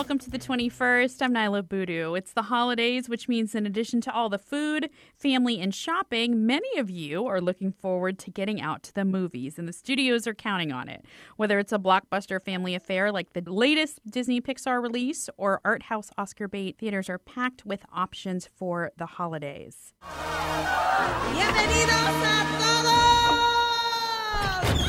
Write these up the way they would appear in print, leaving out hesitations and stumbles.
Welcome to the 21st. I'm Nyla Boodoo. It's the holidays, which means in addition to all the food, family, and shopping, many of you are looking forward to getting out to the movies, and the studios are counting on it. Whether it's a blockbuster family affair like the latest Disney Pixar release or art house Oscar bait, theaters are packed with options for the holidays. Bienvenidos a todos!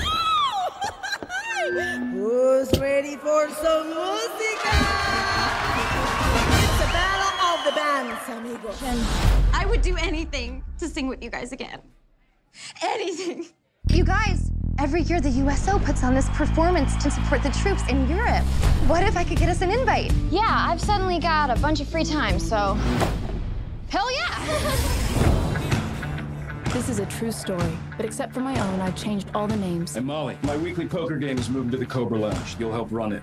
Who's ready for some música? It's the battle of the bands, amigos. I would do anything to sing with you guys again. Anything. You guys, every year the USO puts on this performance to support the troops in Europe. What if I could get us an invite? Yeah, I've suddenly got a bunch of free time, so hell yeah! This is a true story, but except for my own, I've changed all the names. And Molly, my weekly poker game is moving to the Cobra Lounge. You'll help run it.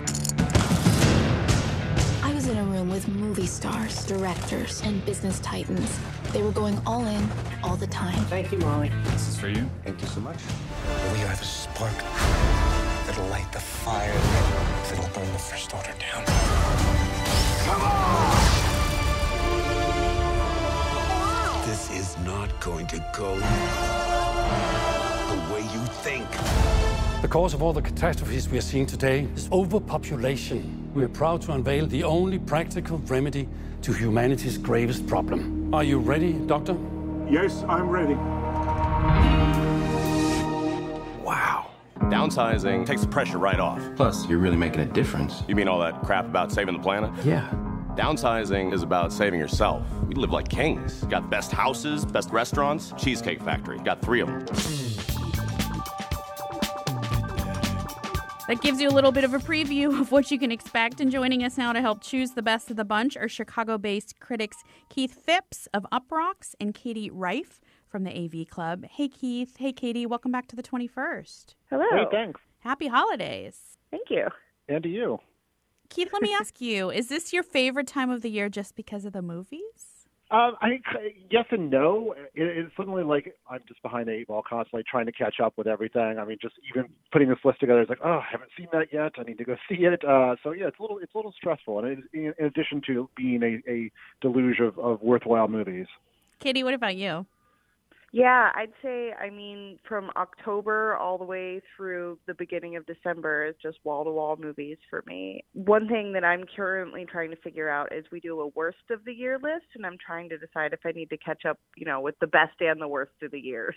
I was in a room with movie stars, directors, and business titans. They were going all in, all the time. Thank you, Molly. This is for you. Thank you so much. We have a spark that'll light the fire that'll burn the First Order down. Come on! This is not going to go the way you think. The cause of all the catastrophes we are seeing today is overpopulation. We are proud to unveil the only practical remedy to humanity's gravest problem. Are you ready, Doctor? Yes, I'm ready. Wow. Downsizing takes the pressure right off. Plus, you're really making a difference. You mean all that crap about saving the planet? Yeah. Downsizing is about saving yourself. We live like kings. Got the best houses, best restaurants, Cheesecake Factory. Got 3 of them. That gives you a little bit of a preview of what you can expect. And joining us now to help choose the best of the bunch are Chicago-based critics Keith Phipps of Uproxx and Katie Rife from the AV Club. Hey, Keith. Hey, Katie. Welcome back to the 21st. Hello. Hey, thanks. Happy holidays. Thank you. And to you. Keith, let me ask you, is this your favorite time of the year just because of the movies? I think yes and no. It's suddenly like I'm just behind the 8 ball constantly trying to catch up with everything. I mean, just even putting this list together is like, oh, I haven't seen that yet. I need to go see it. So yeah, it's a little stressful. And in addition to being a deluge of worthwhile movies. Katie, what about you? Yeah, I'd say, from October all the way through the beginning of December is just wall-to-wall movies for me. One thing that I'm currently trying to figure out is we do a worst of the year list, and I'm trying to decide if I need to catch up, with the best and the worst of the year.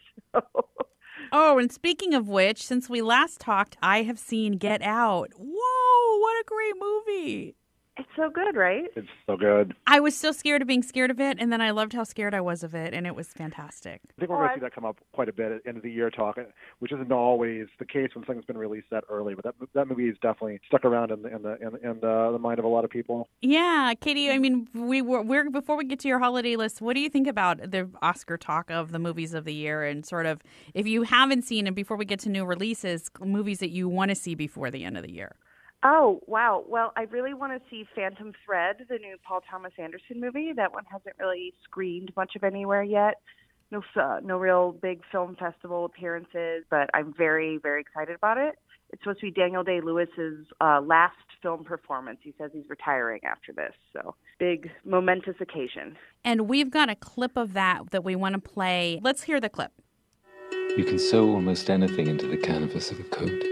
Oh, and speaking of which, since we last talked, I have seen Get Out. Whoa, what a great movie. It's so good, right? It's so good. I was so scared of being scared of it, and then I loved how scared I was of it, and it was fantastic. I think we're going to see that come up quite a bit at the end of the year talk, which isn't always the case when something's been released that early. But that movie is definitely stuck around in the mind of a lot of people. Yeah, Katie. We're before we get to your holiday list, what do you think about the Oscar talk of the movies of the year, and sort of if you haven't seen it before we get to new releases, movies that you want to see before the end of the year? Oh, wow. Well, I really want to see Phantom Thread, the new Paul Thomas Anderson movie. That one hasn't really screened much of anywhere yet. No real big film festival appearances, but I'm very, very excited about it. It's supposed to be Daniel Day-Lewis's last film performance. He says he's retiring after this, so big, momentous occasion. And we've got a clip of that we want to play. Let's hear the clip. You can sew almost anything into the canvas of a coat.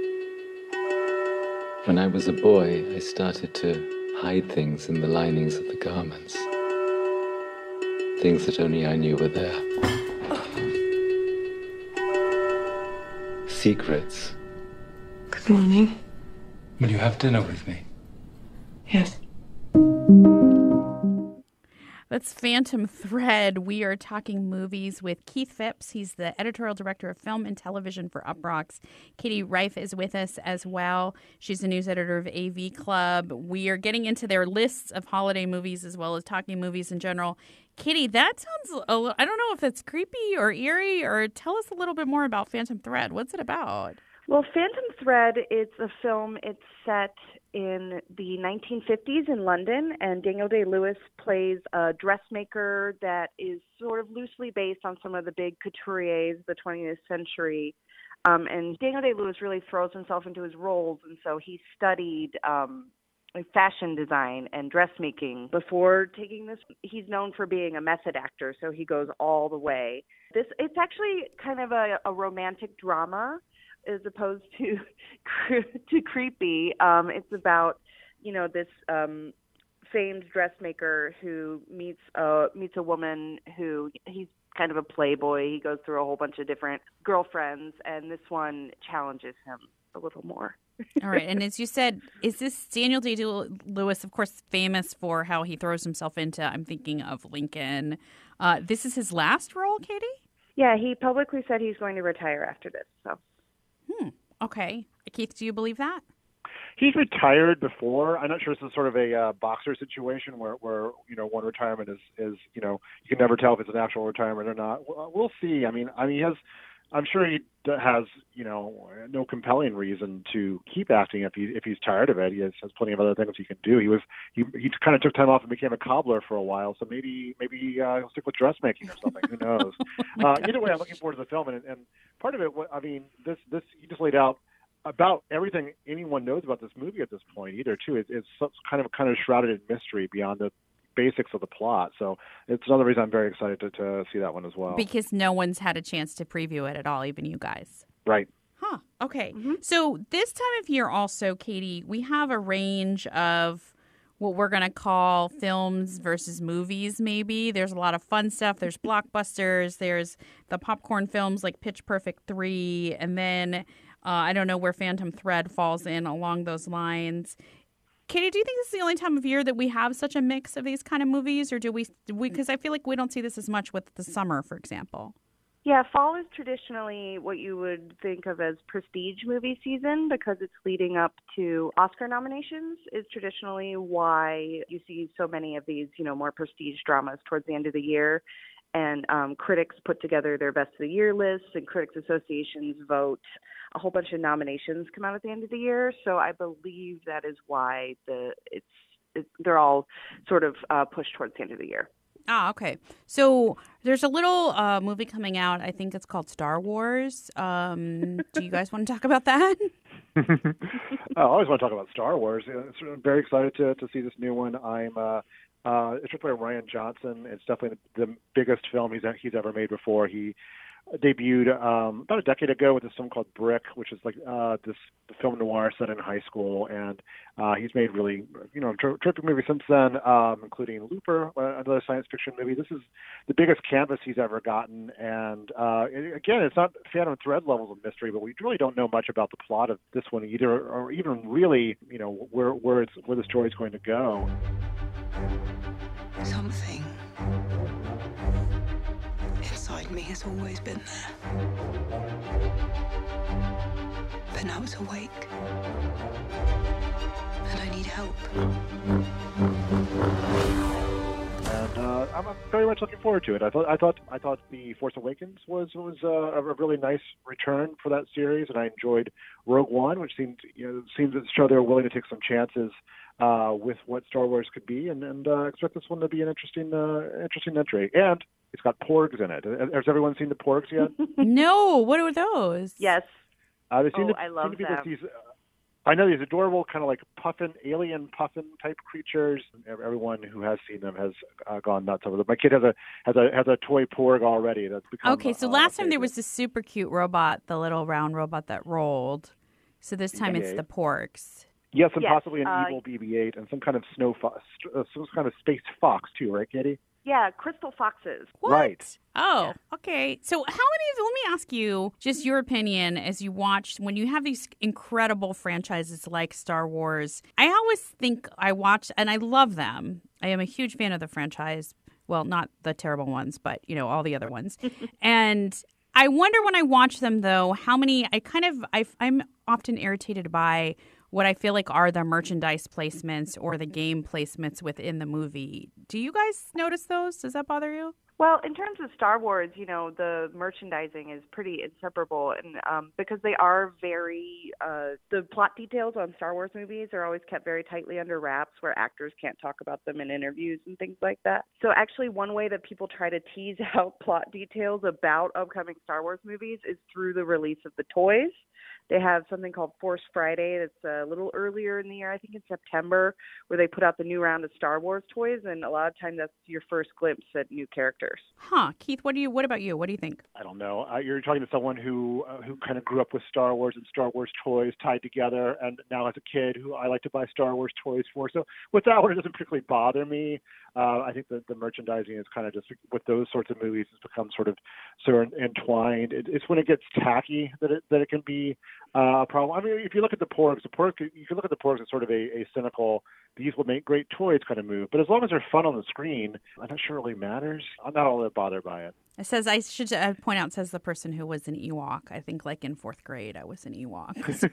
When I was a boy, I started to hide things in the linings of the garments. Things that only I knew were there. Secrets. Good morning. Will you have dinner with me? Yes. That's Phantom Thread. We are talking movies with Keith Phipps. He's the editorial director of film and television for Uproxx. Katie Rife is with us as well. She's the news editor of AV Club. We are getting into their lists of holiday movies as well as talking movies in general. Katie, that sounds I don't know if it's creepy or eerie, or tell us a little bit more about Phantom Thread. What's it about? Well, Phantom Thread, it's a film. It's set in the 1950s in London, and Daniel Day-Lewis plays a dressmaker that is sort of loosely based on some of the big couturiers of the 20th century. And Daniel Day-Lewis really throws himself into his roles, and so he studied fashion design and dressmaking. Before taking this, he's known for being a method actor, so he goes all the way. It's actually kind of a romantic drama as opposed to creepy. It's about, this famed dressmaker who meets a woman who he's kind of a playboy. He goes through a whole bunch of different girlfriends, and this one challenges him a little more. All right. And as you said, is this Daniel Day-Lewis, of course, famous for how he throws himself into, I'm thinking of Lincoln. This is his last role, Katie? Yeah, he publicly said he's going to retire after this. So. Okay. Keith, do you believe that? He's retired before. I'm not sure this is sort of a boxer situation where one retirement is you can never tell if it's an actual retirement or not. We'll see. I'm sure he has no compelling reason to keep acting if he's tired of it. He has plenty of other things he can do. He kind of took time off and became a cobbler for a while, so maybe he'll stick with dressmaking or something. Who knows? Either way, I'm looking forward to the film, and part of it, this he just laid out about everything anyone knows about this movie at this point. Either too, it's kind of shrouded in mystery beyond the basics of the plot. So it's another reason I'm very excited to see that one as well. Because no one's had a chance to preview it at all, even you guys. Right. Huh. Okay. Mm-hmm. So this time of year also, Katie, we have a range of what we're going to call films versus movies, maybe. There's a lot of fun stuff. There's blockbusters. There's the popcorn films like Pitch Perfect 3. And then I don't know where Phantom Thread falls in along those lines. Katie, do you think this is the only time of year that we have such a mix of these kind of movies? Or do we because I feel like we don't see this as much with the summer, for example. Yeah, fall is traditionally what you would think of as prestige movie season because it's leading up to Oscar nominations is traditionally why you see so many of these, more prestige dramas towards the end of the year. And critics put together their best of the year lists, and critics associations vote. A whole bunch of nominations come out at the end of the year. So I believe that is why they're all sort of pushed towards the end of the year. Ah, okay. So there's a little movie coming out. I think it's called Star Wars. Do you guys want to talk about that? I always want to talk about Star Wars. I'm very excited to see this new one. It's directed by Rian Johnson. It's definitely the biggest film he's ever made before. He debuted about a decade ago with this film called Brick, which is like this film noir set in high school, and he's made really terrific movies since then, including Looper, another science fiction movie. This is the biggest canvas he's ever gotten, and again, it's not Phantom Thread levels of mystery, but we really don't know much about the plot of this one either, or even really where the story's going to go. Something inside me has always been there. But now it's awake. And I need help. And I'm very much looking forward to it. I thought The Force Awakens was a really nice return for that series, and I enjoyed Rogue One, which seemed to show they were willing to take some chances with what Star Wars could be, and expect this one to be an interesting entry. And it's got porgs in it. Has everyone seen the porgs yet? No. What are those? Yes. I love them. I know these adorable kind of like alien puffin type creatures. Everyone who has seen them has gone nuts over them. My kid has a toy porg already. That's become okay. So last time there was this super cute robot, the little round robot that rolled. So this time it's the porgs. Yes, and possibly an evil BB-8 and some kind of some kind of space fox too, right, Katie? Yeah, crystal foxes. What? Right. Oh, okay. So let me ask you just your opinion as you watch, when you have these incredible franchises like Star Wars, I always think I watch, and I love them. I am a huge fan of the franchise. Well, not the terrible ones, but, all the other ones. And I wonder when I watch them, though, how many, I'm often irritated by what I feel like are the merchandise placements or the game placements within the movie. Do you guys notice those? Does that bother you? Well, in terms of Star Wars, the merchandising is pretty inseparable, and because they are very, the plot details on Star Wars movies are always kept very tightly under wraps, where actors can't talk about them in interviews and things like that. So actually, one way that people try to tease out plot details about upcoming Star Wars movies is through the release of the toys. They have something called Force Friday that's a little earlier in the year, I think in September, where they put out the new round of Star Wars toys, and a lot of times that's your first glimpse at new characters. Huh. Keith, what about you? What do you think? I don't know. You're talking to someone who kind of grew up with Star Wars and Star Wars toys tied together, and now as a kid who I like to buy Star Wars toys for. So with that one, it doesn't particularly bother me. I think that the merchandising is kind of just, with those sorts of movies, has become sort of entwined. It's when it gets tacky that it can be a problem. I mean, if you look at the Porgs, you can look at the Porgs as sort of a cynical, these will make great toys kind of move. But as long as they're fun on the screen, I'm not sure it really matters. I'm not all that bothered by it. It says, I should point out, says the person who was an Ewok. I think like in 4th grade, I was an Ewok. So,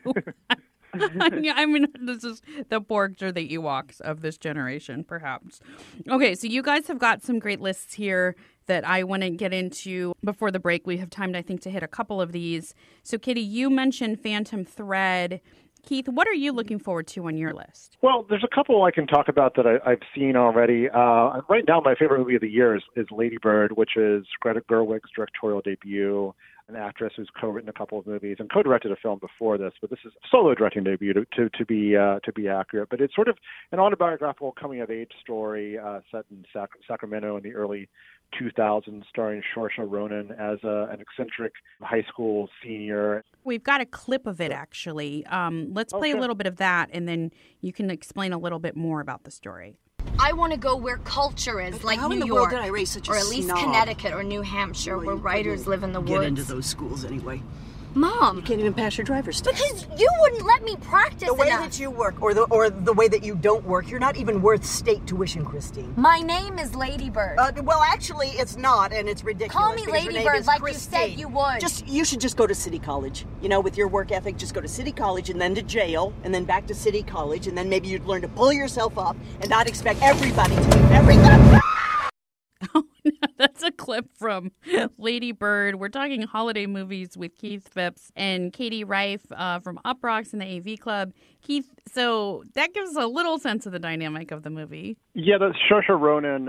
I mean, this is the Porgs or the Ewoks of this generation, perhaps. Okay, so you guys have got some great lists here that I want to get into before the break. We have time, I think, to hit a couple of these. So, Katie, you mentioned Phantom Thread. Keith, what are you looking forward to on your list? Well, there's a couple I can talk about that I've seen already. Right now, my favorite movie of the year is Lady Bird, which is Greta Gerwig's directorial debut, an actress who's co-written a couple of movies and co-directed a film before this, but this is a solo directing debut to be accurate. But it's sort of an autobiographical coming-of-age story set in Sacramento in the early 2000s, starring Saoirse Ronan as an eccentric high school senior. We've got a clip of it, actually. Let's play a little bit of that, and then you can explain a little bit more about the story. I want to go where culture is, like How New in the York, world did I raise such a or at least snob? Connecticut or New Hampshire, where writers live in the Get woods. into those schools anyway. Mom, You can't even pass your driver's test. because you wouldn't let me practice The way enough. that you work, or the way that you don't work, you're not even worth state tuition, Christine. My name is Lady Bird. Well, actually, it's not, and it's ridiculous. Call me because your Lady name Bird is like Christine. you said you would. You should just go to City College. With your work ethic, just go to City College and then to jail, and then back to City College, and then maybe you'd learn to pull yourself up and not expect everybody to do everything. Oh, no, that's a clip from Lady Bird. We're talking holiday movies with Keith Phipps and Katie Reif from Uproxx and the AV Club. Keith, so that gives a little sense of the dynamic of the movie. Yeah, that's Saoirse Ronan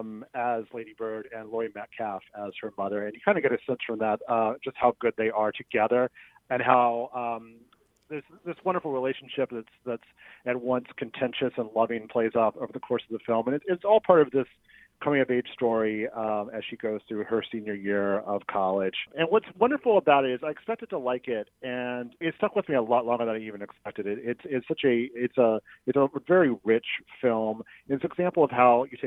as Lady Bird and Laurie Metcalf as her mother. And you kind of get a sense from that just how good they are together and how there's this wonderful relationship that's at once contentious and loving plays off over the course of the film. And it's all part of this coming-of-age story as she goes through her senior year of college. And what's wonderful about it is I expected to like it, and it stuck with me a lot longer than I even expected. It's a very rich film. It's an example of how you take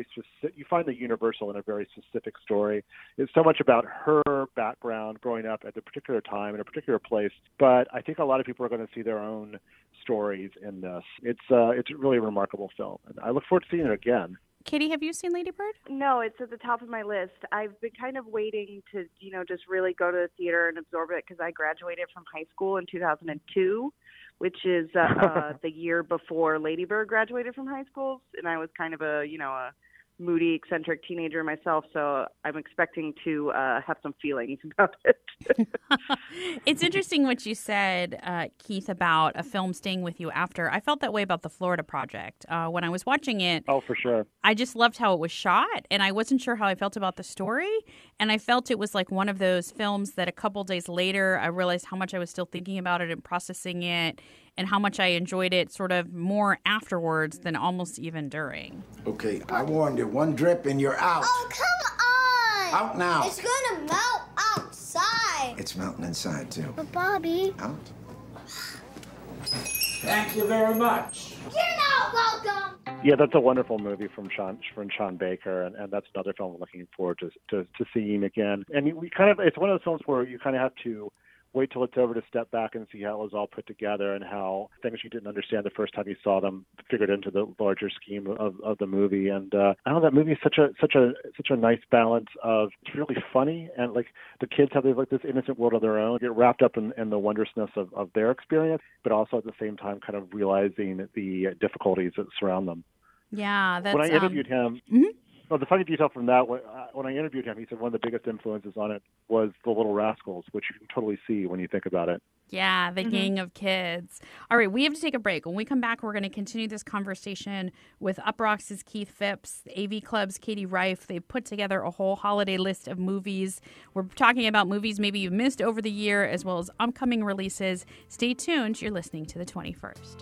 you find the universal in a very specific story. It's so much about her background growing up at a particular time in a particular place, but I think a lot of people are going to see their own stories in this. It's a really remarkable film, and I look forward to seeing it again. Katie, have you seen Lady Bird? No, it's at the top of my list. I've been kind of waiting to, just really go to the theater and absorb it because I graduated from high school in 2002, which is the year before Lady Bird graduated from high school. And I was kind of a moody, eccentric teenager myself, so I'm expecting to have some feelings about it. It's interesting what you said, Keith, about a film staying with you after. I felt that way about The Florida Project. When I was watching it, oh, for sure, I just loved how it was shot, and I wasn't sure how I felt about the story, and I felt it was like one of those films that a couple days later, I realized how much I was still thinking about it and processing it, and how much I enjoyed it sort of more afterwards than almost even during. Okay, I warned you. One drip and you're out. Oh, come on! Out now. It's gonna melt outside. It's melting inside, too. But, Bobby... Out. Thank you very much. You're not welcome! Yeah, that's a wonderful movie from Sean Baker, and that's another film we're looking forward to seeing again. And it's one of those films where you kind of have to wait till it's over to step back and see how it was all put together and how things you didn't understand the first time you saw them figured into the larger scheme of the movie. And I don't know, that movie is such a nice balance of it's really funny and like the kids have this innocent world of their own, get wrapped up in the wondrousness of their experience, but also at the same time kind of realizing the difficulties that surround them. Yeah, that's when I interviewed him. Mm-hmm. Well, the funny detail from that, when I interviewed him, he said one of the biggest influences on it was The Little Rascals, which you can totally see when you think about it. Yeah, the gang of kids. All right, we have to take a break. When we come back, we're going to continue this conversation with Uproxx's Keith Phipps, the AV Club's Katie Reif. They've put together a whole holiday list of movies. We're talking about movies maybe you've missed over the year, as well as upcoming releases. Stay tuned. You're listening to The 21st.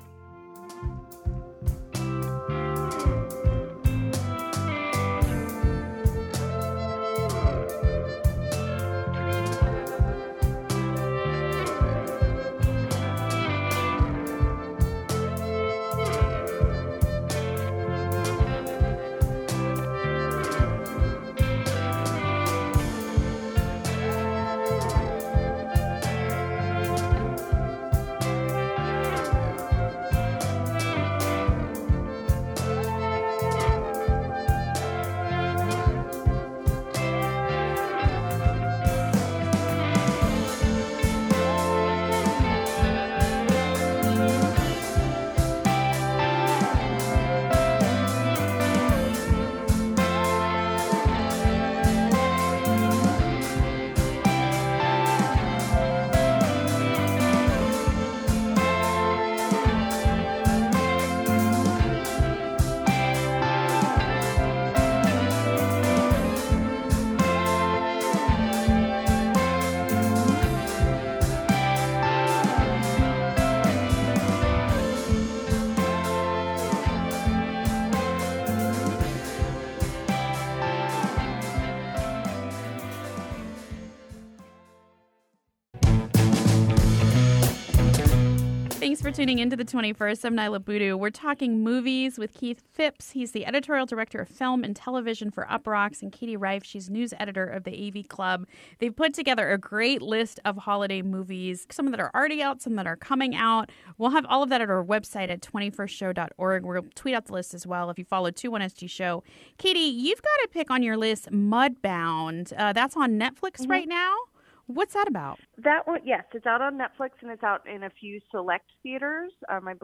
Thanks for tuning into the 21st. I'm Nyla Boodoo. We're talking movies with Keith Phipps. He's the editorial director of film and television for Uproxx, and Katie Reif. She's news editor of the AV Club. They've put together a great list of holiday movies, some that are already out, some that are coming out. We'll have all of that at our website at 21stshow.org. We'll tweet out the list as well if you follow 21SG Show. Katie, you've got a pick on your list, Mudbound. That's on Netflix right now. What's that about? That one, yes, it's out on Netflix and it's out in a few select theaters.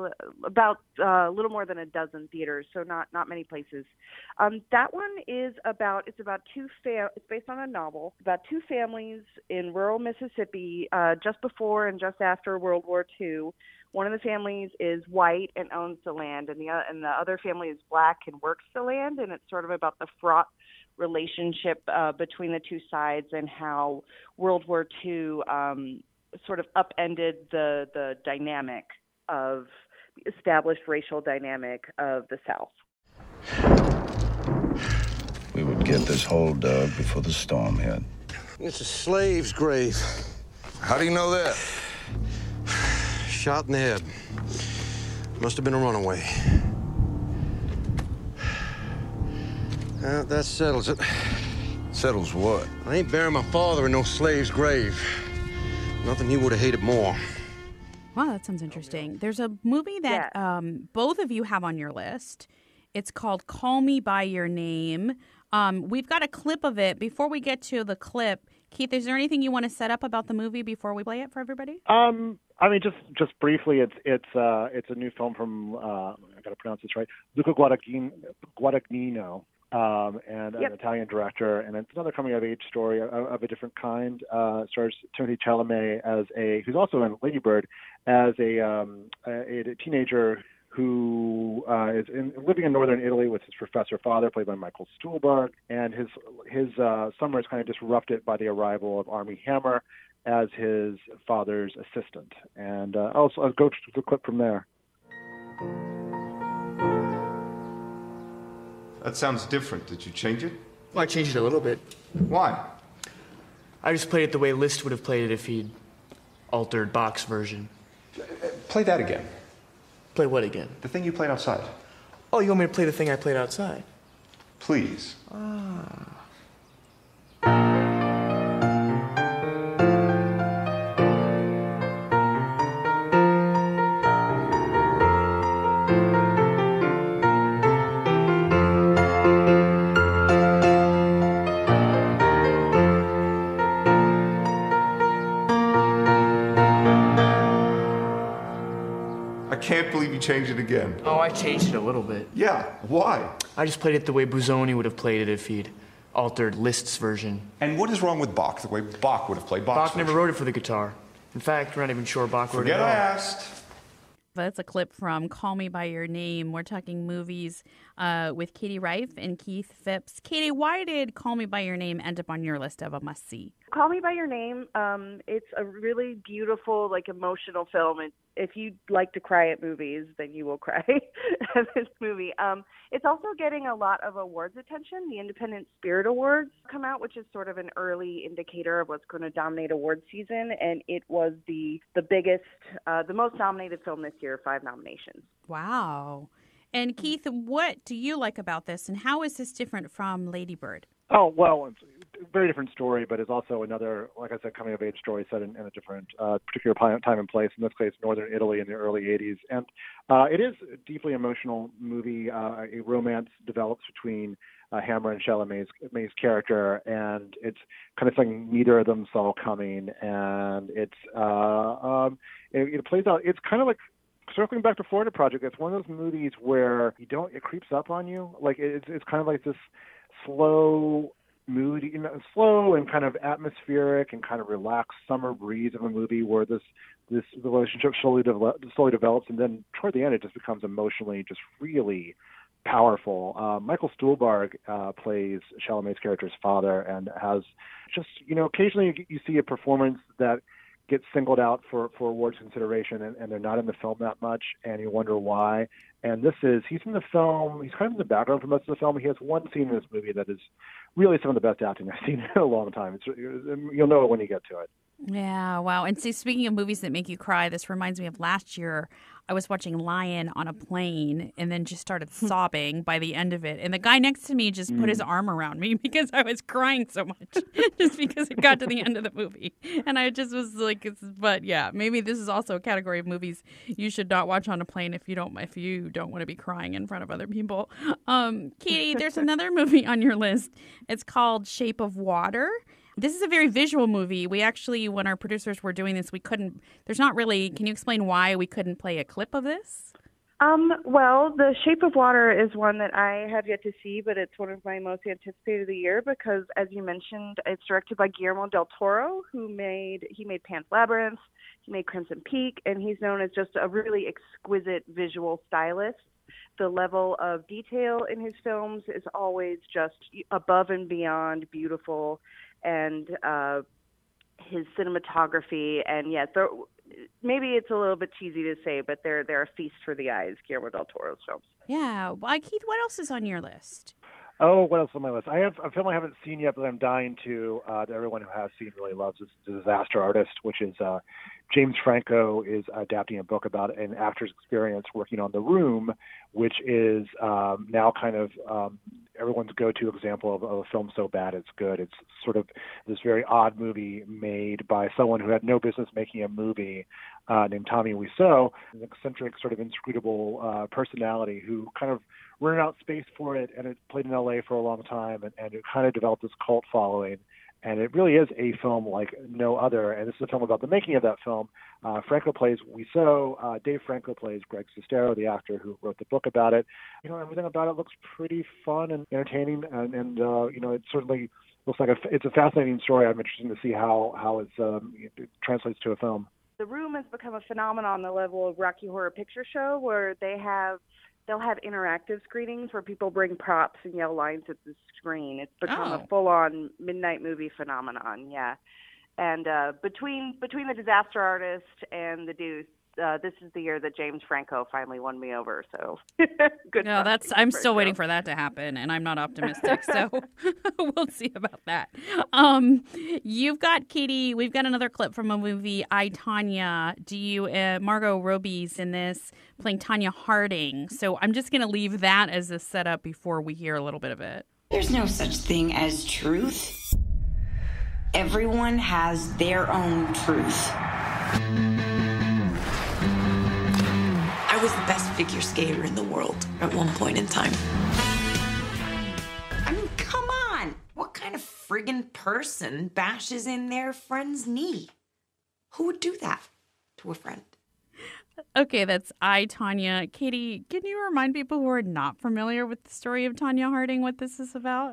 About a little more than a dozen theaters, so not many places. That one is about it's based on a novel about two families in rural Mississippi, just before and just after World War II. One of the families is white and owns the land, and the other family is black and works the land. And it's sort of about the fraught relationship between the two sides and how World War II sort of upended the dynamic of the established racial dynamic of the South. We would get this hole dug before the storm hit. It's a slave's grave. How do you know that? Shot in the head. Must have been a runaway. That settles it. Settles what? I ain't burying my father in no slave's grave. Nothing he would have hated more. Wow, that sounds interesting. There's a movie that both of you have on your list. It's called Call Me By Your Name. We've got a clip of it. Before we get to the clip, Keith, is there anything you want to set up about the movie before we play it for everybody? I mean, just briefly, it's a new film from I got to pronounce this right, Luca Guadagnino, and an Italian director, and it's another coming of age story of a different kind. Stars Timothée Chalamet who's also in Lady Bird, as a teenager who is living in northern Italy with his professor father, played by Michael Stuhlbarg, and his summer is kind of disrupted by the arrival of Armie Hammer as his father's assistant. And I'll go to the clip from there. That sounds different. Did you change it? Well, I changed it a little bit. Why? I just played it the way Liszt would have played it if he'd altered Bach's version. Play that again. Play what again? The thing you played outside. Oh, you want me to play the thing I played outside? Please. can't believe you changed it again. Oh, I changed it a little bit. Yeah, why? I just played it the way Busoni would have played it if he'd altered Liszt's version. And what is wrong with Bach, the way Bach would have played Bach's Bach never wrote it for the guitar. In fact, we're not even sure Bach wrote it at all. Forget I asked. That's a clip from Call Me By Your Name. We're talking movies with Katie Reif and Keith Phipps. Katie, why did Call Me By Your Name end up on your list of a must-see? Call Me By Your Name, it's a really beautiful, emotional film. If you like to cry at movies, then you will cry at this movie. It's also getting a lot of awards attention. The Independent Spirit Awards come out, which is sort of an early indicator of what's going to dominate award season, and it was the biggest, the most nominated film this year, 5 nominations. Wow. And Keith, what do you like about this, and how is this different from Lady Bird? Oh, well, it's a very different story, but it's also another, like I said, coming-of-age story set in a different particular time and place, in this case, northern Italy in the early 80s. And it is a deeply emotional movie. A romance develops between Hammer and Chalamet's character, and it's kind of something neither of them saw coming. And it plays out, it's kind of like, circling back to Florida Project, it's one of those movies where it creeps up on you. It's kind of like this slow, moody, slow and kind of atmospheric and kind of relaxed summer breeze of a movie where this relationship slowly develops, and then toward the end it just becomes emotionally just really powerful. Michael Stuhlbarg plays Chalamet's character's father, and has just, occasionally you see a performance that gets singled out for awards consideration, and they're not in the film that much, and you wonder why. And he's in the film, he's kind of in the background for most of the film. He has one scene in this movie that is really some of the best acting I've seen in a long time. You'll know it when you get to it. Yeah, wow. And see, speaking of movies that make you cry, this reminds me of last year. I was watching Lion on a plane and then just started sobbing by the end of it. And the guy next to me just put his arm around me because I was crying so much just because it got to the end of the movie. And I just was like, but yeah, maybe this is also a category of movies you should not watch on a plane if you don't want to be crying in front of other people. Katie, there's another movie on your list. It's called Shape of Water. This is a very visual movie. We actually, when our producers were doing this, can you explain why we couldn't play a clip of this? Well, The Shape of Water is one that I have yet to see, but it's one of my most anticipated of the year because, as you mentioned, it's directed by Guillermo del Toro, he made Pan's Labyrinth, he made Crimson Peak, and he's known as just a really exquisite visual stylist. The level of detail in his films is always just above and beyond beautiful, and his cinematography, and maybe it's a little bit cheesy to say, but they're a feast for the eyes, Guillermo del Toro's films. Yeah. Well, Keith, what else is on your list? Oh, what else on my list? I have a film I haven't seen yet, but I'm dying to. That everyone who has seen really loves. Is The Disaster Artist, which is James Franco is adapting a book about an actor's experience working on The Room, which is now kind of everyone's go-to example of a film so bad it's good. It's sort of this very odd movie made by someone who had no business making a movie named Tommy Wiseau, an eccentric, sort of inscrutable personality who kind of rented out space for it, and it played in L.A. for a long time, and it kind of developed this cult following. And it really is a film like no other. And this is a film about the making of that film. Franco plays Wiseau. Dave Franco plays Greg Sestero, the actor who wrote the book about it. Everything about it looks pretty fun and entertaining. And it certainly looks like it's a fascinating story. I'm interested to see how it translates to a film. The Room has become a phenomenon on the level of Rocky Horror Picture Show, where they'll have interactive screenings where people bring props and yell lines at the screen. It's become a full-on midnight movie phenomenon, yeah. And between The Disaster Artist and The Deuce, this is the year that James Franco finally won me over. So good. No, I'm still waiting for that to happen, and I'm not optimistic. So we'll see about that. You've got Katie. We've got another clip from a movie, I, Tonya. Margot Robbie's in this, playing Tonya Harding. So I'm just going to leave that as a setup before we hear a little bit of it. There's no such thing as truth. Everyone has their own truth. I was the best figure skater in the world at one point in time. I mean, come on. What kind of friggin' person bashes in their friend's knee? Who would do that to a friend? Okay, that's I, Tonya. Katie, can you remind people who are not familiar with the story of Tonya Harding what this is about?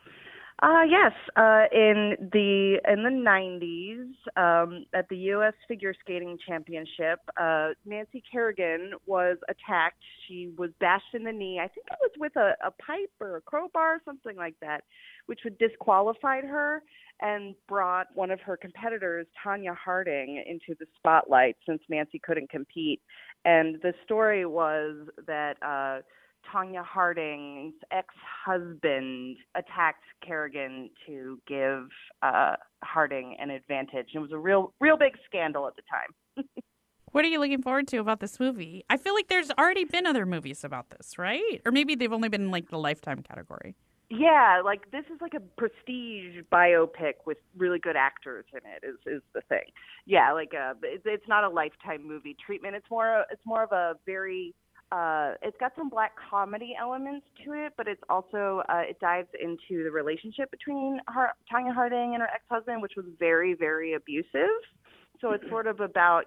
Yes. In the 90s, at the U.S. Figure Skating Championship, Nancy Kerrigan was attacked. She was bashed in the knee. I think it was with a pipe or a crowbar, something like that, which would disqualified her and brought one of her competitors, Tonya Harding, into the spotlight since Nancy couldn't compete. And the story was that Tonya Harding's ex-husband attacked Kerrigan to give Harding an advantage. It was a real big scandal at the time. What are you looking forward to about this movie? I feel like there's already been other movies about this, right? Or maybe they've only been in like the Lifetime category. Yeah, like this is like a prestige biopic with really good actors in it. Is the thing. Yeah, like it's not a Lifetime movie treatment. It's more of a very it's got some black comedy elements to it, but it's also it dives into the relationship between Tonya Harding and her ex-husband, which was very, very abusive. So it's sort of about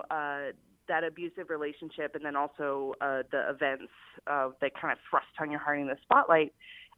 that abusive relationship, and then also the events that kind of thrust Tonya Harding in the spotlight.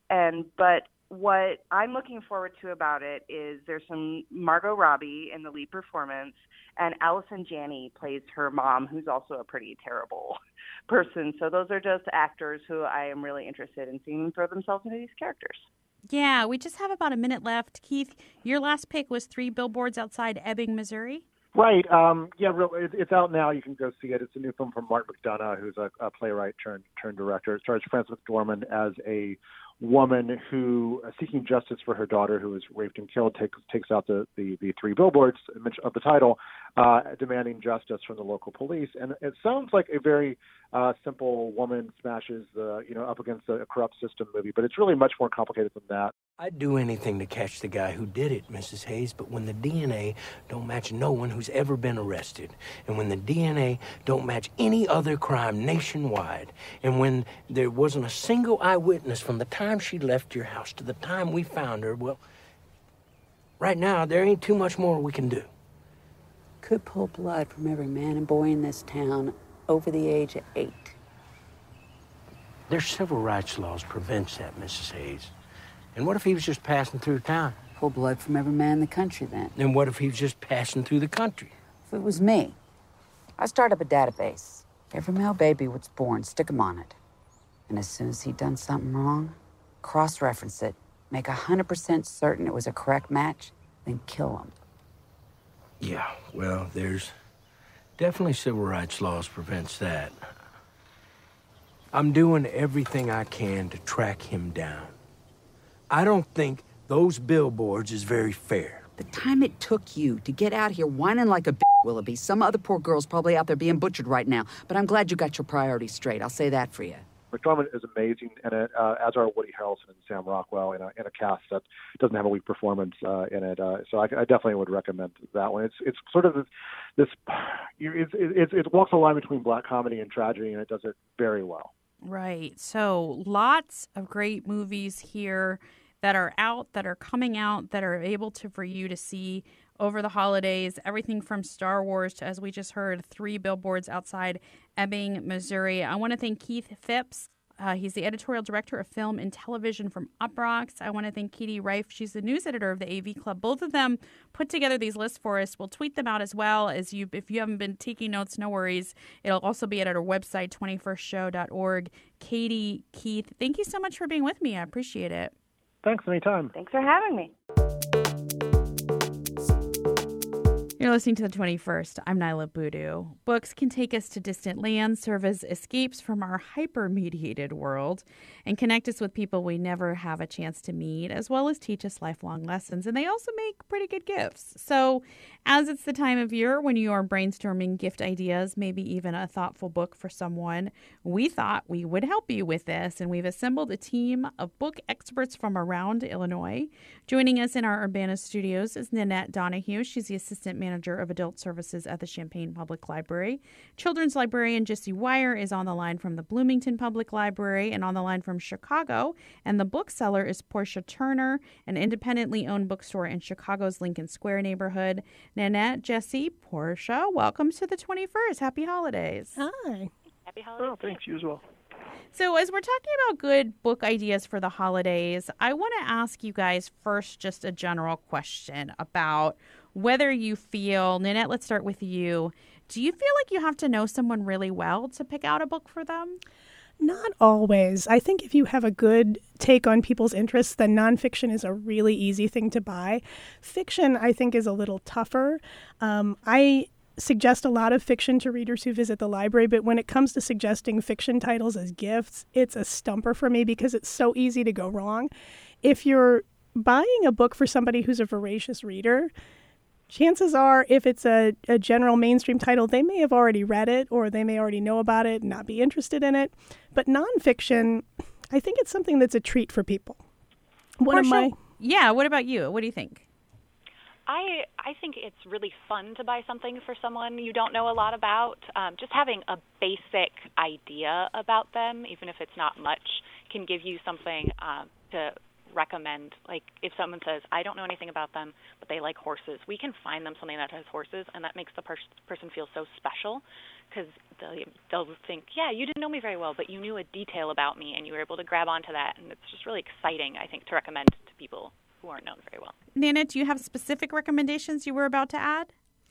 But what I'm looking forward to about it is there's some Margot Robbie in the lead performance, and Allison Janney plays her mom, who's also a pretty terrible person. So those are just actors who I am really interested in seeing them throw themselves into these characters. Yeah, we just have about a minute left. Keith, your last pick was 3 Billboards Outside Ebbing, Missouri. Right. It's out now. You can go see it. It's a new film from Mark McDonough, who's a playwright turned director. It stars Frances McDormand as a woman who, seeking justice for her daughter who was raped and killed, takes out the 3 billboards of the title, demanding justice from the local police. And it sounds like a very simple woman smashes up against a corrupt system movie, but it's really much more complicated than that. I'd do anything to catch the guy who did it, Mrs. Hayes, but when the DNA don't match no one who's ever been arrested, and when the DNA don't match any other crime nationwide, and when there wasn't a single eyewitness from the time she left your house to the time we found her, well, right now, there ain't too much more we can do. Could pull blood from every man and boy in this town over the age of 8. There's civil rights laws prevents that, Mrs. Hayes. And what if he was just passing through town? Pull blood from every man in the country, then. And what if he was just passing through the country? If it was me, I'd start up a database. Every male baby was born, stick him on it. And as soon as he'd done something wrong, cross-reference it, make 100% certain it was a correct match, then kill him. Yeah, well, there's definitely civil rights laws prevents that. I'm doing everything I can to track him down. I don't think those billboards is very fair. The time it took you to get out here whining like a Willoughby, some other poor girl's probably out there being butchered right now, but I'm glad you got your priorities straight. I'll say that for you. McDormand is amazing in it, as are Woody Harrelson and Sam Rockwell in a cast that doesn't have a weak performance in it. So I definitely would recommend that one. It's sort of this it walks the line between black comedy and tragedy, and it does it very well. Right. So lots of great movies here that are out, that are coming out, that are able for you to see over the holidays. Everything from Star Wars to, as we just heard, 3 Billboards Outside Ebbing, Missouri. I want to thank Keith Phipps. He's the editorial director of film and television from Uproxx. I want to thank Katie Reif. She's the news editor of the AV Club. Both of them put together these lists for us. We'll tweet them out as well. If you haven't been taking notes, no worries. It'll also be at our website, 21stshow.org. Katie, Keith, thank you so much for being with me. I appreciate it. Thanks, anytime. Thanks for having me. You're listening to The 21st. I'm Nyla Boodoo. Books can take us to distant lands, serve as escapes from our hyper-mediated world, and connect us with people we never have a chance to meet, as well as teach us lifelong lessons. And they also make pretty good gifts. So as it's the time of year when you are brainstorming gift ideas, maybe even a thoughtful book for someone, we thought we would help you with this. And we've assembled a team of book experts from around Illinois. Joining us in our Urbana studios is Nanette Donahue. She's the assistant manager Manager of Adult Services at the Champaign Public Library. Children's librarian Jesse Wire is on the line from the Bloomington Public Library, and on the line from Chicago. And the bookseller is Portia Turner, an independently owned bookstore in Chicago's Lincoln Square neighborhood. Nanette, Jesse, Portia, welcome to the 21st. Happy holidays. Hi. Happy holidays. Oh, thanks. You as well. So as we're talking about good book ideas for the holidays, I want to ask you guys first just a general question about whether you feel, Nanette, let's start with you. Do you feel like you have to know someone really well to pick out a book for them? Not always. I think if you have a good take on people's interests, then nonfiction is a really easy thing to buy. Fiction, I think, is a little tougher. I suggest a lot of fiction to readers who visit the library, but when it comes to suggesting fiction titles as gifts, it's a stumper for me because it's so easy to go wrong. If you're buying a book for somebody who's a voracious reader, chances are if it's a general mainstream title, they may have already read it or they may already know about it and not be interested in it. But nonfiction, I think it's something that's a treat for people. What about you? What do you think? I think it's really fun to buy something for someone you don't know a lot about. Just having a basic idea about them, even if it's not much, can give you something to recommend. Like if someone says, I don't know anything about them, but they like horses, we can find them something that has horses, and that makes the person feel so special because they'll think, yeah, you didn't know me very well, but you knew a detail about me, and you were able to grab onto that, and it's just really exciting, I think, to recommend to people who aren't known very well. Nana, do you have specific recommendations you were about to add?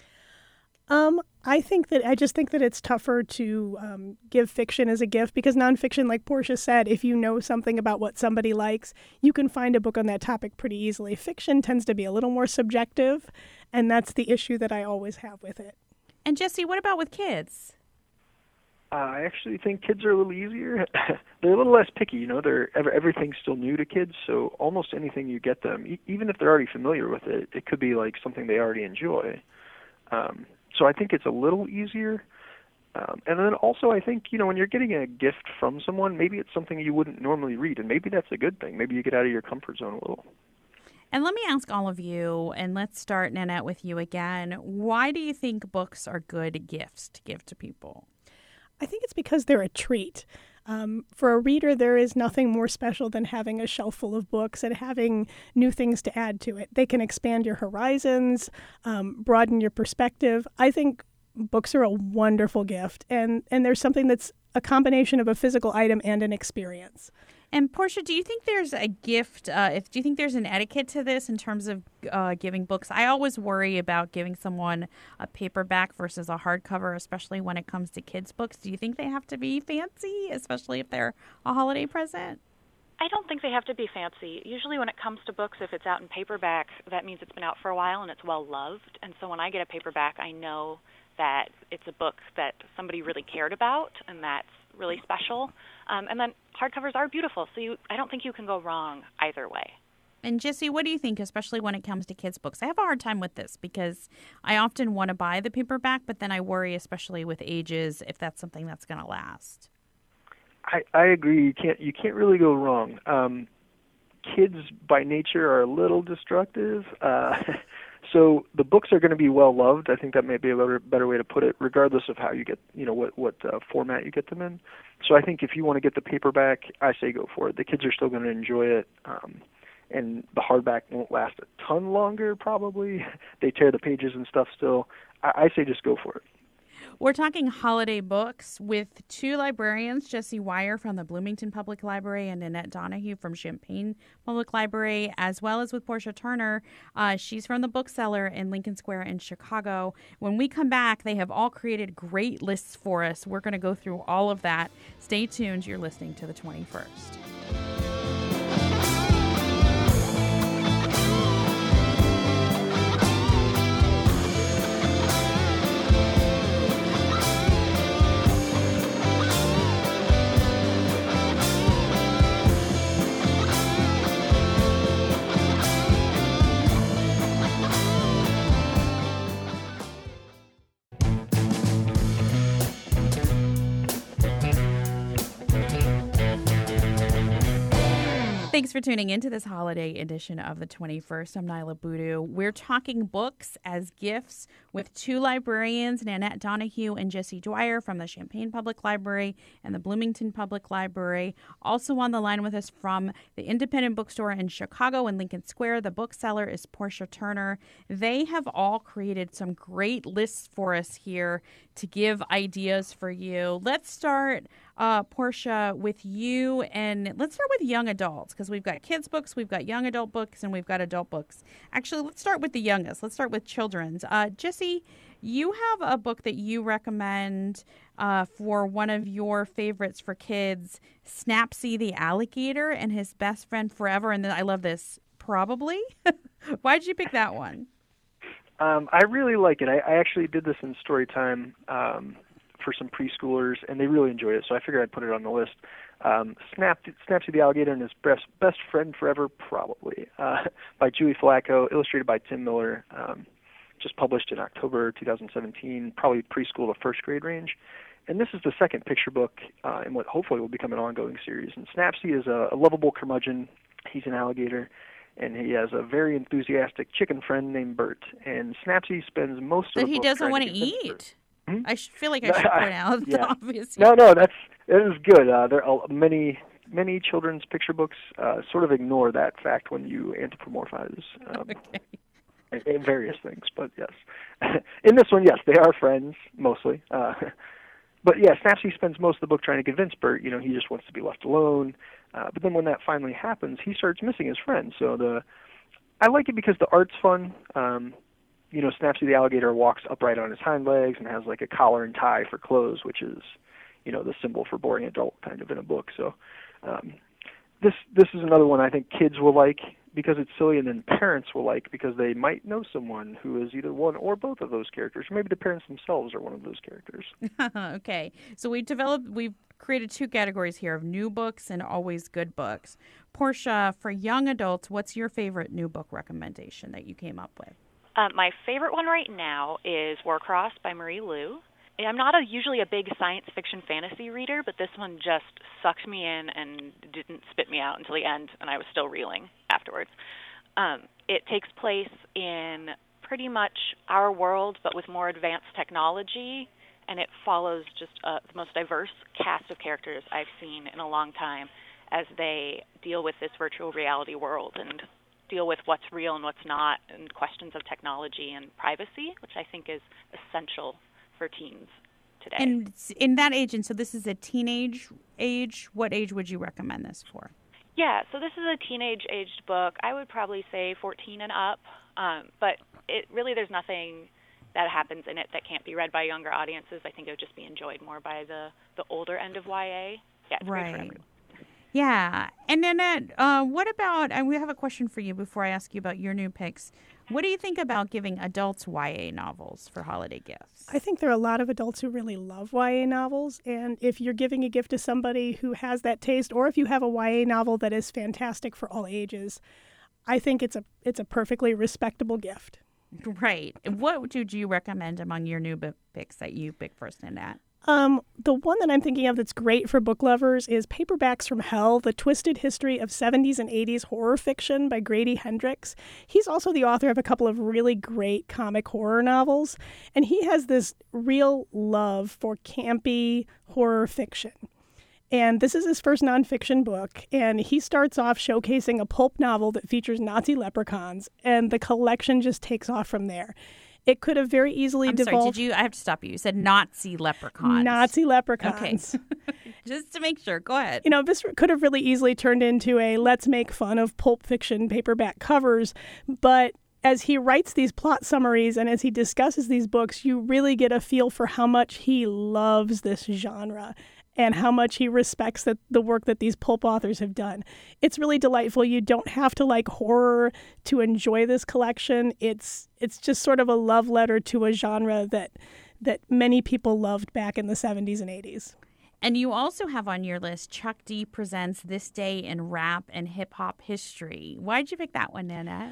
I just think that it's tougher to give fiction as a gift because nonfiction, like Portia said, if you know something about what somebody likes, you can find a book on that topic pretty easily. Fiction tends to be a little more subjective, and that's the issue that I always have with it. And Jesse, what about with kids? I actually think kids are a little easier. They're a little less picky, you know. Everything's still new to kids, so almost anything you get them, even if they're already familiar with it, it could be like something they already enjoy. So I think it's a little easier. And then also I think, you know, when you're getting a gift from someone, maybe it's something you wouldn't normally read, and maybe that's a good thing. Maybe you get out of your comfort zone a little. And let me ask all of you, and let's start, Nanette, with you again. Why do you think books are good gifts to give to people? I think it's because they're a treat. For a reader, there is nothing more special than having a shelf full of books and having new things to add to it. They can expand your horizons, broaden your perspective. I think books are a wonderful gift, and there's something that's a combination of a physical item and an experience. And Portia, do you think there's a gift? Do you think there's an etiquette to this in terms of giving books? I always worry about giving someone a paperback versus a hardcover, especially when it comes to kids' books. Do you think they have to be fancy, especially if they're a holiday present? I don't think they have to be fancy. Usually when it comes to books, if it's out in paperback, that means it's been out for a while and it's well-loved. And so when I get a paperback, I know that it's a book that somebody really cared about, and that's really special. And then hardcovers are beautiful, so I don't think you can go wrong either way. And Jesse, what do you think, especially when it comes to kids' books? I have a hard time with this because I often want to buy the paperback, but then I worry, especially with ages, if that's something that's going to last. I agree. You can't really go wrong. Kids by nature are a little destructive. So the books are going to be well loved. I think that may be a better way to put it, regardless of how you get, you know, what format you get them in. So I think if you want to get the paperback, I say go for it. The kids are still going to enjoy it, and the hardback won't last a ton longer probably. They tear the pages and stuff still. I say just go for it. We're talking holiday books with two librarians, Jesse Wire from the Bloomington Public Library and Nanette Donahue from Champaign Public Library, as well as with Portia Turner. She's from the bookseller in Lincoln Square in Chicago. When we come back, they have all created great lists for us. We're going to go through all of that. Stay tuned. You're listening to The 21st. Thanks for tuning into this holiday edition of the 21st. I'm Nyla Boodoo. We're talking books as gifts with two librarians, Nanette Donahue and Jesse Dwyer from the Champaign Public Library and the Bloomington Public Library. Also on the line with us from the Independent Bookstore in Chicago in Lincoln Square, the bookseller is Portia Turner. They have all created some great lists for us here to give ideas for you. Let's start, Portia, with you, and let's start with young adults, because we've got kids' books, we've got young adult books, and we've got adult books. Actually, let's start with the youngest. Let's start with children's. Jesse, you have a book that you recommend for one of your favorites for kids, Snapsy the Alligator and His Best Friend Forever. And then I love this, probably. Why did you pick that one? I really like it. I actually did this in story time for some preschoolers, and they really enjoyed it, so I figured I'd put it on the list. Snapsy the Alligator and His Best Friend Forever, probably, by Julie Flacco, illustrated by Tim Miller, just published in October 2017, probably preschool to first grade range. And this is the second picture book in what hopefully will become an ongoing series. And Snapsy is a lovable curmudgeon. He's an alligator, and he has a very enthusiastic chicken friend named Bert. And Snapsy spends most of the book he doesn't want to eat. I feel like I should point out the obvious. No, it is good. There are many children's picture books sort of ignore that fact when you anthropomorphize in various things. But yes, in this one, yes, they are friends mostly. But yeah, Snapsy spends most of the book trying to convince Bert, he just wants to be left alone. But then when that finally happens, he starts missing his friends. So I like it because the art's fun. Snapsy the Alligator walks upright on his hind legs and has like a collar and tie for clothes, which is, the symbol for boring adult kind of in a book. So this is another one I think kids will like because it's silly, and then parents will like because they might know someone who is either one or both of those characters. Or maybe the parents themselves are one of those characters. Okay. So we've created two categories here of new books and always good books. Portia, for young adults, what's your favorite new book recommendation that you came up with? My favorite one right now is Warcross by Marie Lu. I'm not usually a big science fiction fantasy reader, but this one just sucked me in and didn't spit me out until the end, and I was still reeling afterwards. It takes place in pretty much our world, but with more advanced technology, and it follows just the most diverse cast of characters I've seen in a long time as they deal with this virtual reality world and deal with what's real and what's not, and questions of technology and privacy, which I think is essential for teens today. And in that age, and so this is a teenage age, what age would you recommend this for? Yeah, so this is a teenage-aged book. I would probably say 14 and up, but there's nothing that happens in it that can't be read by younger audiences. I think it would just be enjoyed more by the older end of YA. Yeah, it's great for everyone. Yeah. And Nanette, what about, and we have a question for you before I ask you about your new picks. What do you think about giving adults YA novels for holiday gifts? I think there are a lot of adults who really love YA novels. And if you're giving a gift to somebody who has that taste, or if you have a YA novel that is fantastic for all ages, I think it's a perfectly respectable gift. Right. What would you recommend among your new book picks that you picked first, Nanette? The one that I'm thinking of that's great for book lovers is Paperbacks from Hell, The Twisted History of 70s and 80s Horror Fiction by Grady Hendrix. He's also the author of a couple of really great comic horror novels, and he has this real love for campy horror fiction. And this is his first nonfiction book, and he starts off showcasing a pulp novel that features Nazi leprechauns, and the collection just takes off from there. It could have very easily devolved. Sorry, I have to stop you. You said Nazi leprechauns. Nazi leprechauns. Okay. Just to make sure. Go ahead. This could have really easily turned into a let's make fun of pulp fiction paperback covers. But as he writes these plot summaries and as he discusses these books, you really get a feel for how much he loves this genre and how much he respects the work that these pulp authors have done. It's really delightful. You don't have to like horror to enjoy this collection. It's just sort of a love letter to a genre that many people loved back in the 70s and 80s. And you also have on your list Chuck D presents This Day in Rap and Hip Hop History. Why'd you pick that one, Nanette?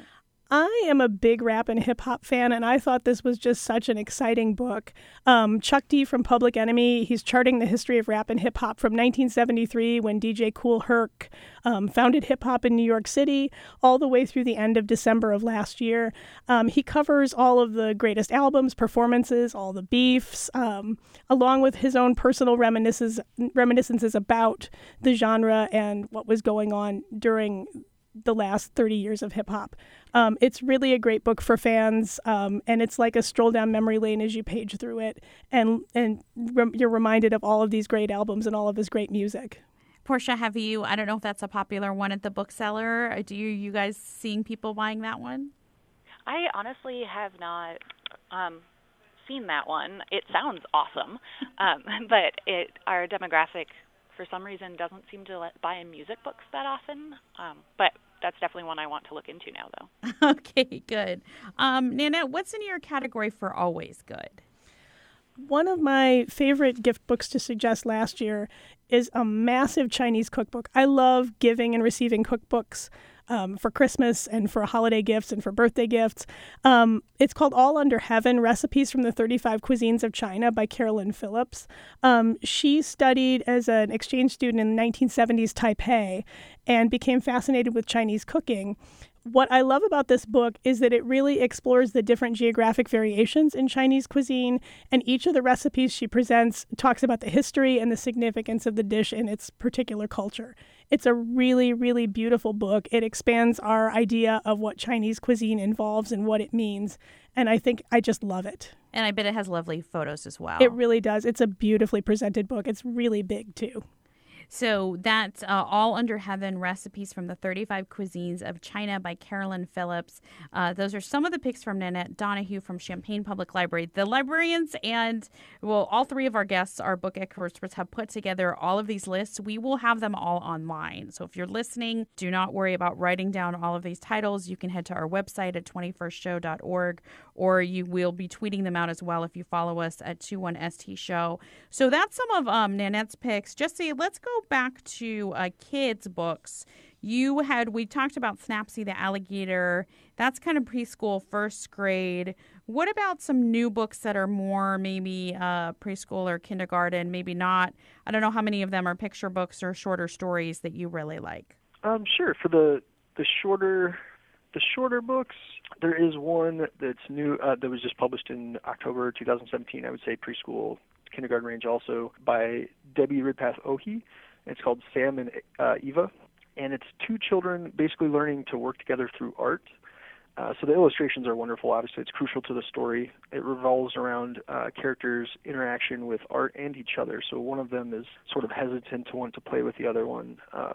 I am a big rap and hip hop fan, and I thought this was just such an exciting book. Chuck D from Public Enemy, he's charting the history of rap and hip hop from 1973 when DJ Kool Herc founded hip hop in New York City all the way through the end of December of last year. He covers all of the greatest albums, performances, all the beefs, along with his own personal reminiscences about the genre and what was going on during the last 30 years of hip-hop. It's really a great book for fans, and it's like a stroll down memory lane as you page through it, and you're reminded of all of these great albums and all of his great music. Portia, have you, I don't know if that's a popular one at the bookseller. Do you guys seeing people buying that one? I honestly have not seen that one. It sounds awesome, but our demographic, for some reason, doesn't seem to buy music books that often. But that's definitely one I want to look into now, though. Okay, good. Nanette, what's in your category for Always Good? One of my favorite gift books to suggest last year is a massive Chinese cookbook. I love giving and receiving cookbooks for Christmas and for holiday gifts and for birthday gifts. It's called All Under Heaven, Recipes from the 35 Cuisines of China by Carolyn Phillips. She studied as an exchange student in the 1970s Taipei and became fascinated with Chinese cooking. What I love about this book is that it really explores the different geographic variations in Chinese cuisine, and each of the recipes she presents talks about the history and the significance of the dish in its particular culture. It's a really, really beautiful book. It expands our idea of what Chinese cuisine involves and what it means, and I just love it. And I bet it has lovely photos as well. It really does. It's a beautifully presented book. It's really big, too. So that's All Under Heaven, Recipes from the 35 Cuisines of China by Carolyn Phillips. Those are some of the picks from Nanette Donahue from Champaign Public Library. The librarians and, all three of our guests, our book experts, have put together all of these lists. We will have them all online. So if you're listening, do not worry about writing down all of these titles. You can head to our website at 21stshow.org, or you will be tweeting them out as well if you follow us at 21ST Show. So that's some of Nanette's picks. Jesse, let's go back to kids' books. We talked about Snapsy the Alligator. That's kind of preschool, first grade. What about some new books that are more maybe preschool or kindergarten, maybe not? I don't know how many of them are picture books or shorter stories that you really like. Sure. For the shorter books, there is one that's new that was just published in October 2017. I would say preschool, kindergarten range also, by Debbie Ridpath Ohi. It's called Sam and Eva, and it's two children basically learning to work together through art. So the illustrations are wonderful. Obviously, it's crucial to the story. It revolves around characters' interaction with art and each other. So one of them is sort of hesitant to want to play with the other one,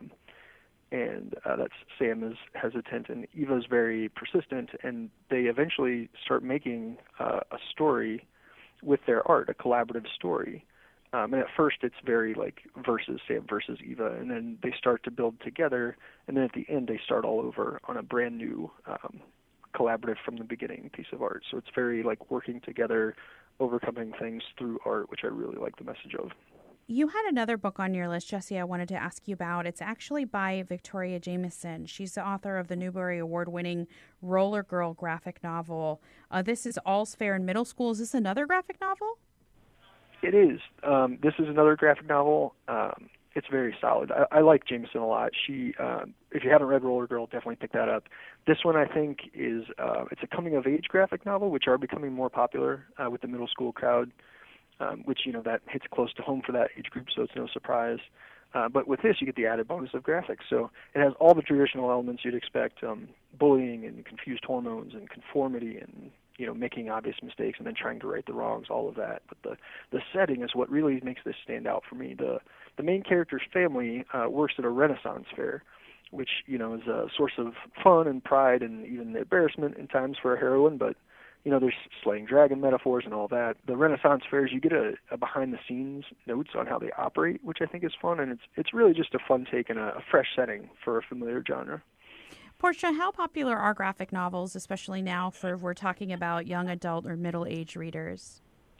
and that's Sam is hesitant, and Eva's very persistent, and they eventually start making a story with their art, a collaborative story. And at first it's very like versus Sam versus Eva, and then they start to build together, and then at the end they start all over on a brand new collaborative from the beginning piece of art. So it's very like working together, overcoming things through art, which I really like the message of. You had another book on your list, Jesse, I wanted to ask you about. It's actually by Victoria Jameson. She's the author of the Newbery Award-winning Roller Girl graphic novel. This is All's Fair in Middle School. Is this another graphic novel? It is. This is another graphic novel. It's very solid. I like Jameson a lot. She, if you haven't read Roller Girl, definitely pick that up. This one, I think, is it's a coming-of-age graphic novel, which are becoming more popular with the middle school crowd, which, that hits close to home for that age group, so it's no surprise. But with this, you get the added bonus of graphics. So it has all the traditional elements you'd expect, bullying and confused hormones and conformity and making obvious mistakes and then trying to right the wrongs, all of that. But the setting is what really makes this stand out for me. The main character's family works at a Renaissance fair, which, is a source of fun and pride and even embarrassment in times for a heroine, but, there's slaying dragon metaphors and all that. The Renaissance fairs, you get a behind-the-scenes notes on how they operate, which I think is fun, and it's really just a fun take and a fresh setting for a familiar genre. Portia, how popular are graphic novels, especially now if we're talking about young adult or middle-age readers?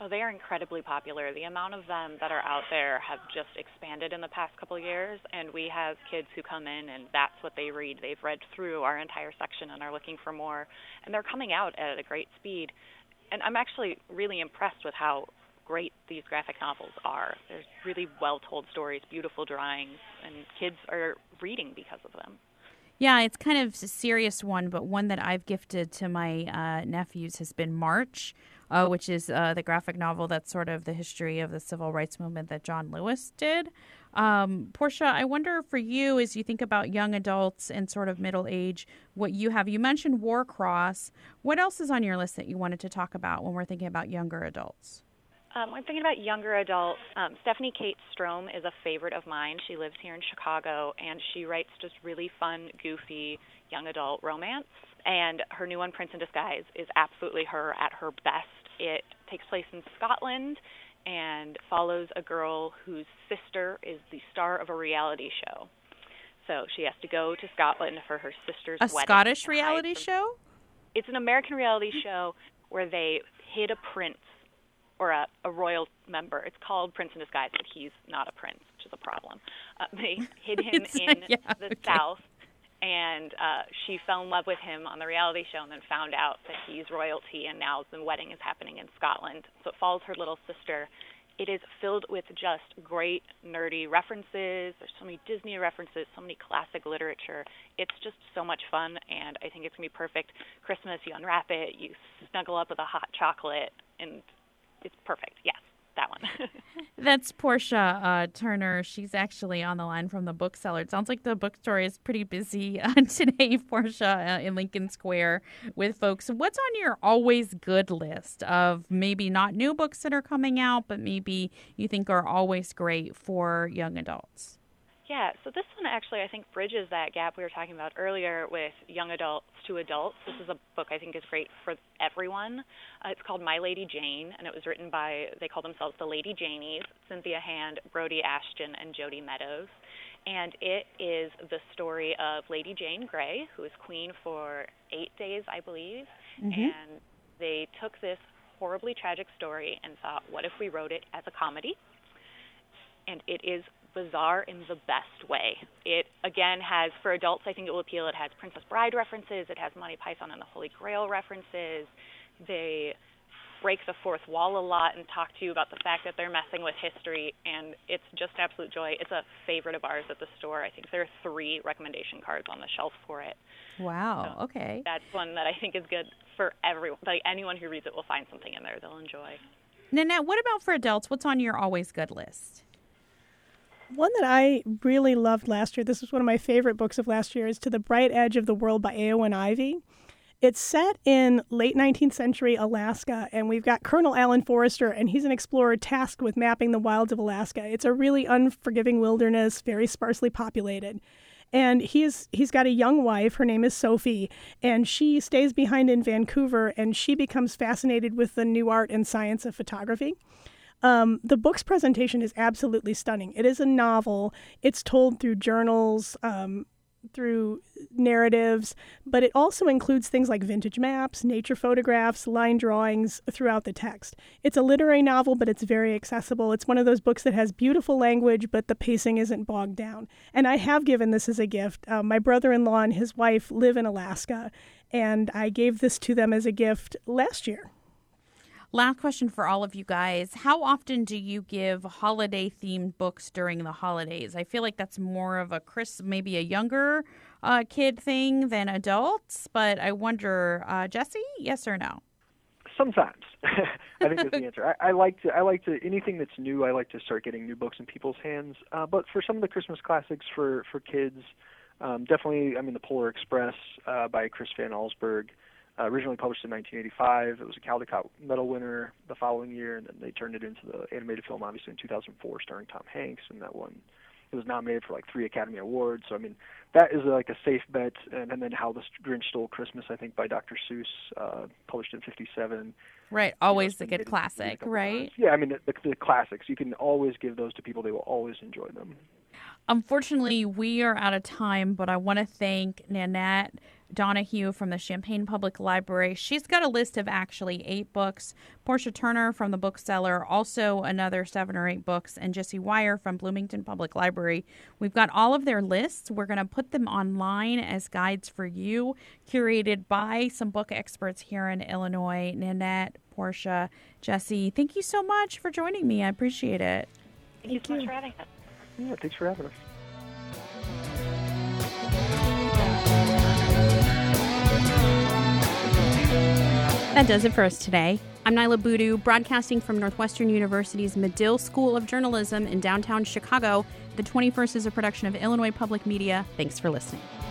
Oh, they are incredibly popular. The amount of them that are out there have just expanded in the past couple of years, and we have kids who come in and that's what they read. They've read through our entire section and are looking for more, and they're coming out at a great speed. And I'm actually really impressed with how great these graphic novels are. There's really well-told stories, beautiful drawings, and kids are reading because of them. Yeah, it's kind of a serious one, but one that I've gifted to my nephews has been March, which is the graphic novel that's sort of the history of the civil rights movement that John Lewis did. Portia, I wonder for you, as you think about young adults and sort of middle age, what you have. You mentioned Warcross. What else is on your list that you wanted to talk about when we're thinking about younger adults? When thinking about younger adults, Stephanie Kate Strom is a favorite of mine. She lives here in Chicago, and she writes just really fun, goofy young adult romance. And her new one, Prince in Disguise, is absolutely her at her best. It takes place in Scotland and follows a girl whose sister is the star of a reality show. So she has to go to Scotland for her sister's wedding. A Scottish reality show? It's an American reality show where they hid a prince or a royal member. It's called Prince in Disguise, but he's not a prince, which is a problem. They hid him in the South, and she fell in love with him on the reality show and then found out that he's royalty, and now the wedding is happening in Scotland. So it follows her little sister. It is filled with just great nerdy references. There's so many Disney references, so many classic literature. It's just so much fun, and I think it's going to be perfect. Christmas, you unwrap it, you snuggle up with a hot chocolate, and it's perfect. Yes, that one. That's Portia Turner. She's actually on the line from the bookseller. It sounds like the bookstore is pretty busy today, Portia, in Lincoln Square with folks. What's on your always good list of maybe not new books that are coming out, but maybe you think are always great for young adults? Yeah, so this one actually I think bridges that gap we were talking about earlier with young adults to adults. This is a book I think is great for everyone. It's called My Lady Jane, and it was written by, they call themselves the Lady Janies, Cynthia Hand, Brody Ashton, and Jody Meadows. And it is the story of Lady Jane Grey, who is queen for 8 days, I believe. Mm-hmm. And they took this horribly tragic story and thought, what if we wrote it as a comedy? And it is bizarre in the best way. It, again, has, for adults, I think it will appeal. It has Princess Bride references. It has Monty Python and the Holy Grail references. They break the fourth wall a lot and talk to you about the fact that they're messing with history, and it's just absolute joy. It's a favorite of ours at the store. I think there are 3 recommendation cards on the shelf for it. Wow, so okay. That's one that I think is good for everyone. Like, anyone who reads it will find something in there they'll enjoy. Nanette, what about for adults? What's on your always good list? One that I really loved last year, this was one of my favorite books of last year, is To the Bright Edge of the World by Eowyn Ivey. It's set in late 19th century Alaska, and we've got Colonel Alan Forrester, and he's an explorer tasked with mapping the wilds of Alaska. It's a really unforgiving wilderness, very sparsely populated. And he's got a young wife, her name is Sophie, and she stays behind in Vancouver, and she becomes fascinated with the new art and science of photography. The book's presentation is absolutely stunning. It is a novel. It's told through journals, through narratives, but it also includes things like vintage maps, nature photographs, line drawings throughout the text. It's a literary novel, but it's very accessible. It's one of those books that has beautiful language, but the pacing isn't bogged down. And I have given this as a gift. My brother-in-law and his wife live in Alaska, and I gave this to them as a gift last year. Last question for all of you guys. How often do you give holiday-themed books during the holidays? I feel like that's more of a maybe a younger kid thing than adults, but I wonder, Jesse, yes or no? Sometimes. I think that's the answer. I like to anything that's new. I like to start getting new books in people's hands. But for some of the Christmas classics for kids, definitely. I mean, The Polar Express by Chris Van Allsburg. Originally published in 1985. It was a Caldecott Medal winner the following year, and then they turned it into the animated film, obviously, in 2004, starring Tom Hanks, and that one, it was nominated for like 3 Academy Awards. So, I mean, that is like a safe bet. And then How the Grinch Stole Christmas, I think, by Dr. Seuss, published in 1957. Right, always a good classic, right? Yeah, I mean, the classics, you can always give those to people. They will always enjoy them. Unfortunately, we are out of time, but I want to thank Nanette Donahue from the Champaign Public Library. She's got a list of actually 8 books. Portia Turner from the Bookseller, also another 7 or 8 books. And Jesse Wire from Bloomington Public Library. We've got all of their lists. We're going to put them online as guides for you, curated by some book experts here in Illinois. Nanette, Portia, Jesse, thank you so much for joining me. I appreciate it. Thank you so much for having us. Yeah, thanks for having us. That does it for us today. I'm Nyla Boodoo, broadcasting from Northwestern University's Medill School of Journalism in downtown Chicago. The 21st is a production of Illinois Public Media. Thanks for listening.